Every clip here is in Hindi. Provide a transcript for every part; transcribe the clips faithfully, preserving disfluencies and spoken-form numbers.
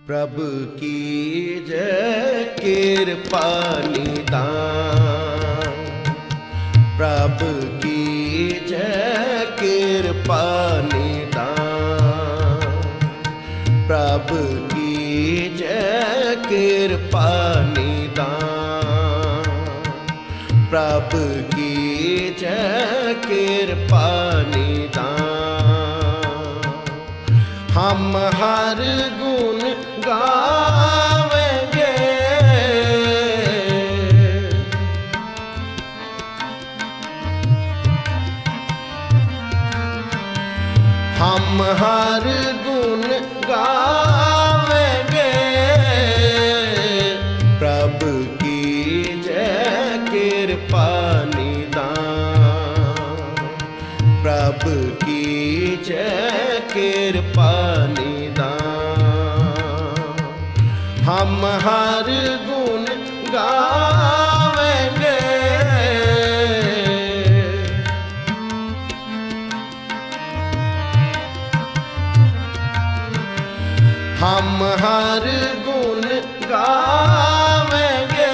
प्रभु की जय कृपा निदान, प्रभु की जय कृपा निदान, प्रभु की जय कृपा निदान, प्रभु की जय कृपा निदान। हम हर गुण गावेंगे, हम हर गुण गावेंगे, प्रभु की जय कृपा निदान, प्रभु की जय कृपा निदान। हम हर गुण गावेंगे, हम हर गुण गावेंगे,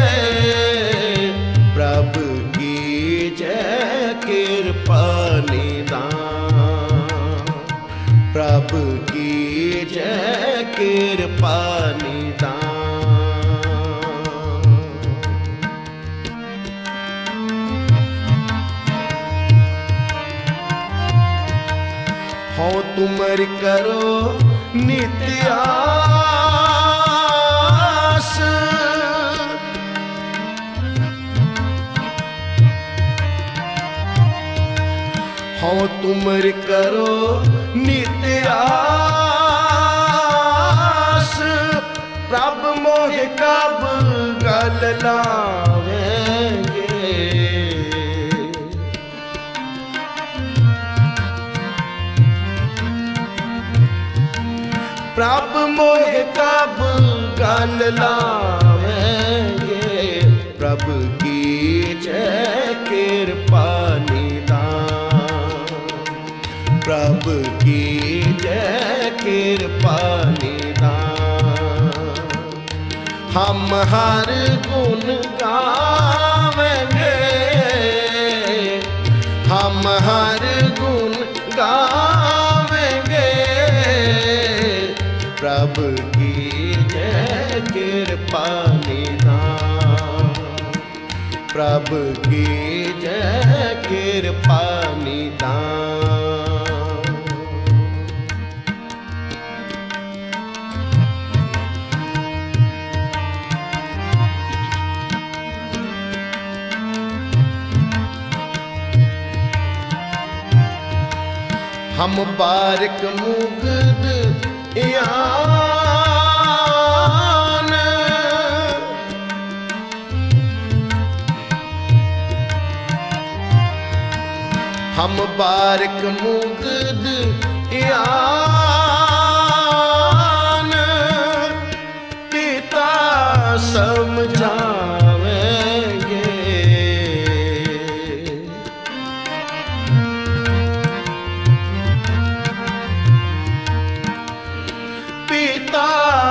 प्रभु की जय कृपा निदान, प्रभु की जय कृपा निदान। हो तुमर करो नित्य आस, हो तुमर करो नित्य आस, प्रभु मोह कब गल लावेंगे, प्रभु मोह कब गल लावेंगे, प्रभु की जय कृपा निदान, प्रभु की जय कृपा निदान। हम हर गुण गावेंगे, हम हर गुण गावेंगे, प्रभु की जय कृपा निदान, प्रभु की जय कृपा निदान। हम बारिक मुग्ध यान, हम बारिक मुग्ध यान, पिता समझावेंगे, पिता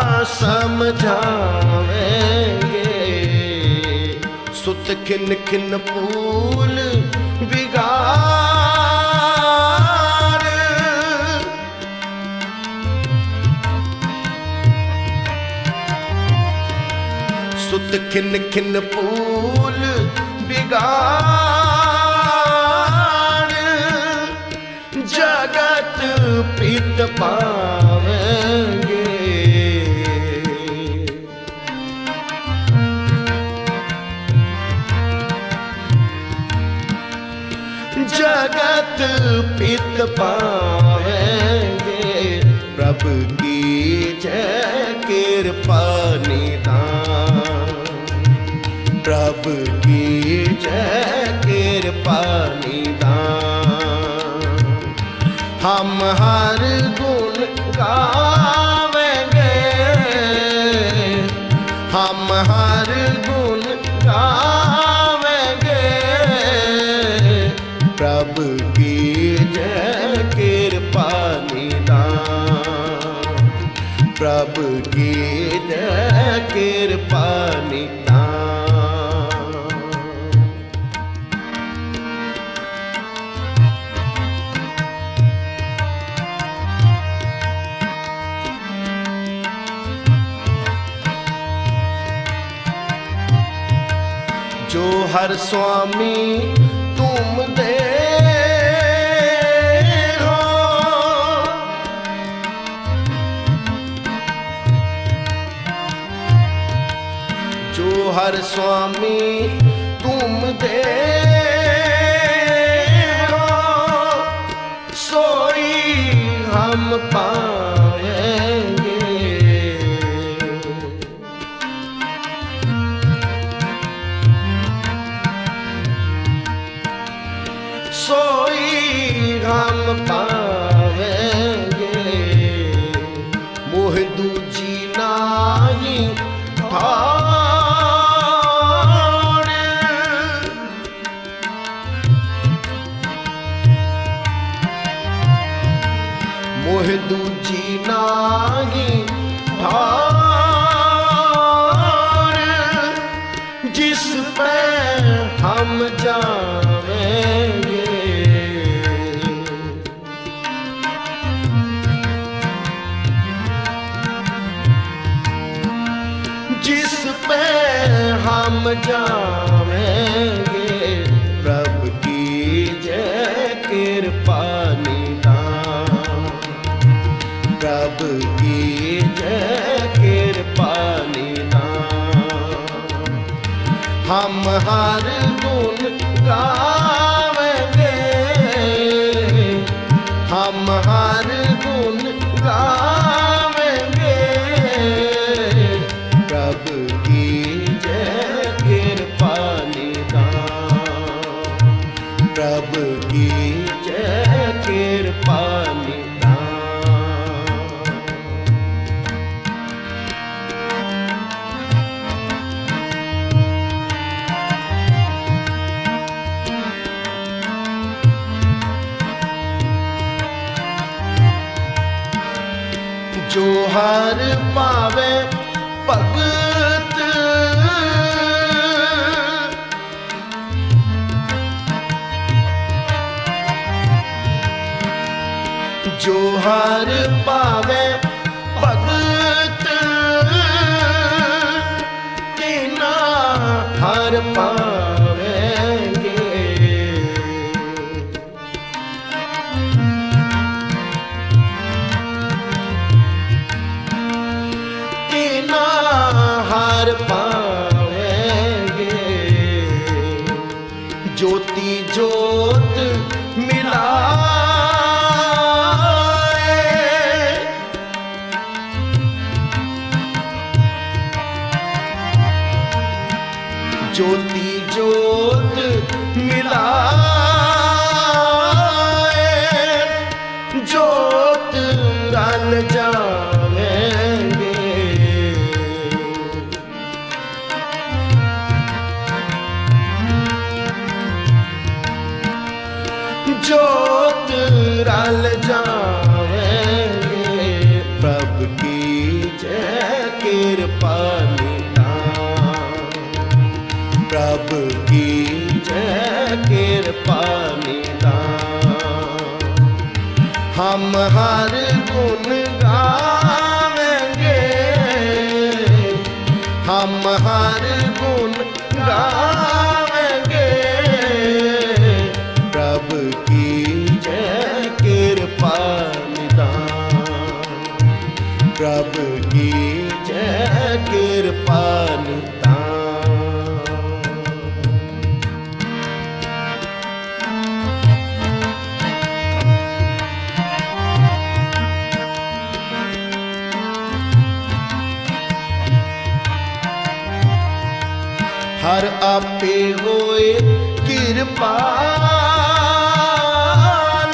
समझावेंगे, सुत खिन खिन फूल बिगाड़, सुत खिन खिन फूल बिगाड़, जगत पित पावेंगे, जगत पित पावेंगे, प्रभु की जय कृपा निदान, प्रभु की जय कृपा निदान। हम हर गुण गावेंगे, हम हर गुण गावेंगे, प्रभु की जय कृपा निदान, प्रभु की जय कृपा निधान। जो हर स्वामी तुम दे हो, जो हर स्वामी तुम दे हो, सोई हम पाएंगे। सोई हम पावेंगे, मोह दूजी नाई ठाड़। मोह दूजी नाई ठाड़, जिस पे हम जावेंगे। जिस पे हम जावेंगे, प्रभु की जय कृपा निधान। प्रभु की जय कृपा निधान। हम हर गुण गावेंगे, हम हर गुण गावेंगे। प्रभु की जय कृपा निधान। प्रभु की जय कृपा निधान। जो हर पावे भगत, जो हर पावे भगत, तिना हर पावेंगे। तिना हर पावेंगे। ज्योति ज्योत मिलाए, ज्योति ज्योत मिलाए, ज्योत रल जावेंगे। ज्योत रल जावेंगे। प्रभु की जय कृपा निधान। प्रभु की जय कृपा निधान। हम हर गुण गावेंगे, हम हर गुण गावेंगे। प्रभु की जय कृपा निधान। प्रभु की जय कृपा निधान। हर आपे होए कृपाल,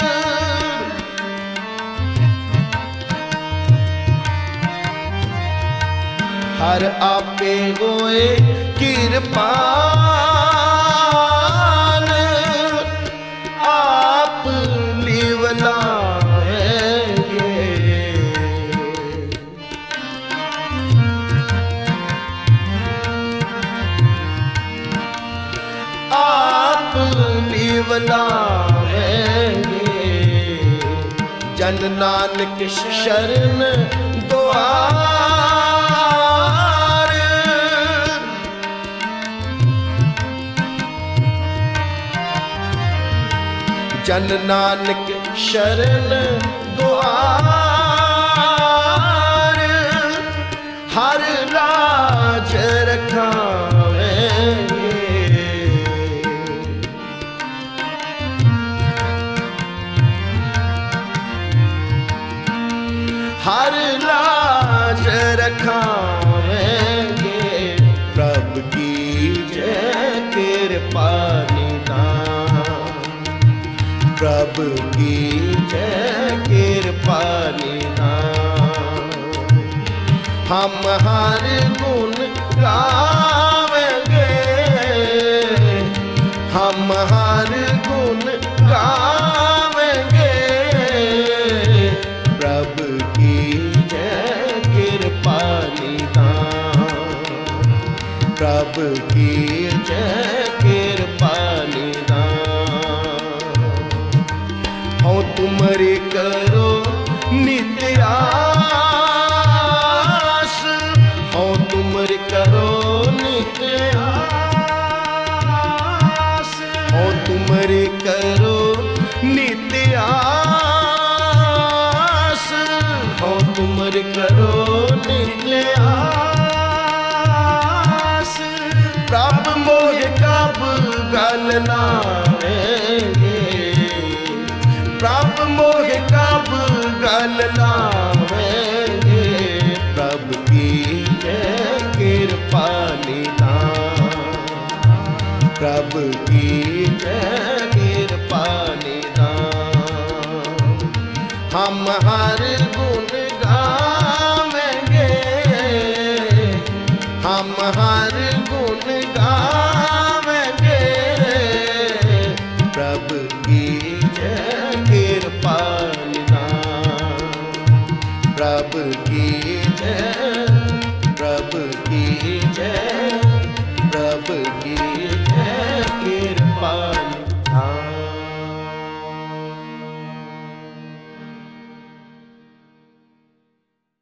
हर आपे होए कृपाल। आप लिवलाएंगे, बुलावेंगे, जन नानक शरण द्वार। जन नानक शरण द्वार, हर लाज रखावेंगे। हर लाज रखावेंगे, प्रभु की जय कृपा निधान। प्रभु की जय कृपा निधान। हम हर गुण गावेंगे, हम हर गुण गावेंगे, प्रभु की जय कृपा निधान। प्रभु की जय कृपा निधान। हो तुमरी करो नित्य आस, हो तुमरी करो नित्य आस, हो तुमरी करो नित्य आस, हो तुमरी करो नित्य आस। प्रभु मोह कब गल लावेंगे, प्रभु मोह कब गल लावेंगे, प्रभु की जय कृपा निधान। प्रभु की जय कृपा निधान। हम हर गुण गा